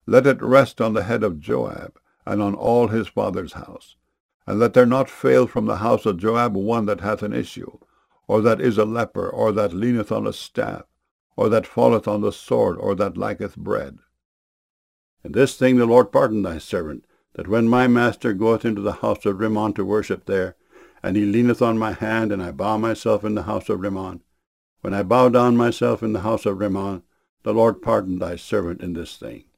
Let it rest on the head of Joab, and on all his father's house. And let there not fail from the house of Joab one that hath an issue, or that is a leper, or that leaneth on a staff, or that falleth on the sword, or that lacketh bread. And this thing the Lord pardon thy servant, that when my master goeth into the house of Rimmon to worship there, and he leaneth on my hand, and I bow myself in the house of Rimmon, when I bow down myself in the house of Rimmon, the Lord pardon thy servant in this thing.